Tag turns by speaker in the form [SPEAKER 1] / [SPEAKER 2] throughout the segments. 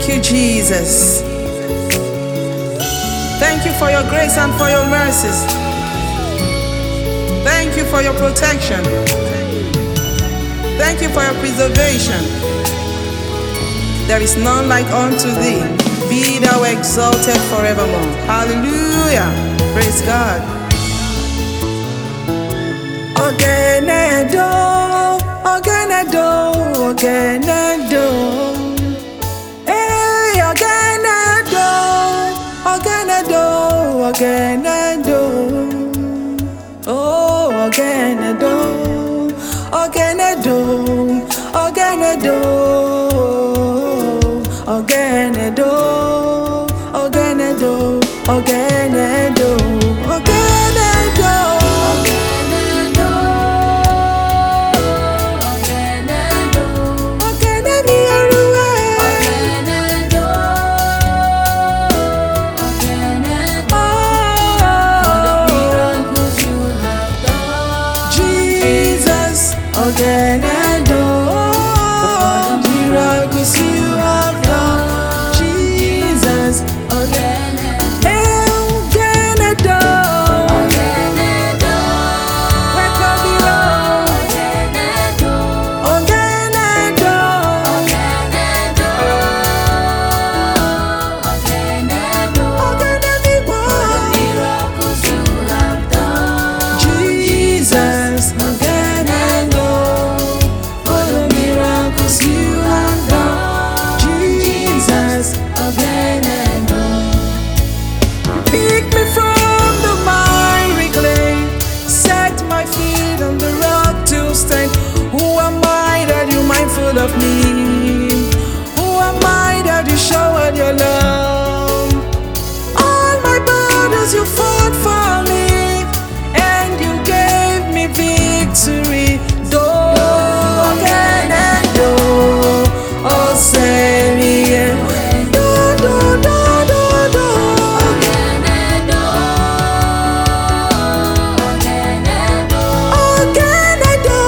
[SPEAKER 1] Thank you, Jesus. Thank you for your grace and for your mercies. Thank you for your protection. Thank you for your preservation. There is none like unto thee. Be thou exalted forevermore. Hallelujah. Praise God. Ogenedo, Ogenedo, Ogenedo. Hey, Ogenedo, Ogenedo, Ogenedo. Oh, Ogenedo, Ogenedo, Ogenedo, Ogenedo, Ogenedo, Ogenedo, Ogenedo. Ogenedo, miracles you have done, Jesus. Ogenedo, Ogenedo, wake up below. Ogenedo, Ogenedo, miracles you have done, Jesus. Of me, who am I that you showered your love? All my burdens you fought for me, and you gave me victory. Do again and do, oh say me again. Do do do do do. Again and do, again and do, again and do.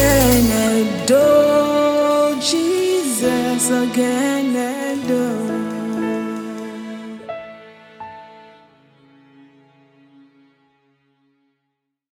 [SPEAKER 1] Ogenedo, Jesus, Ogenedo.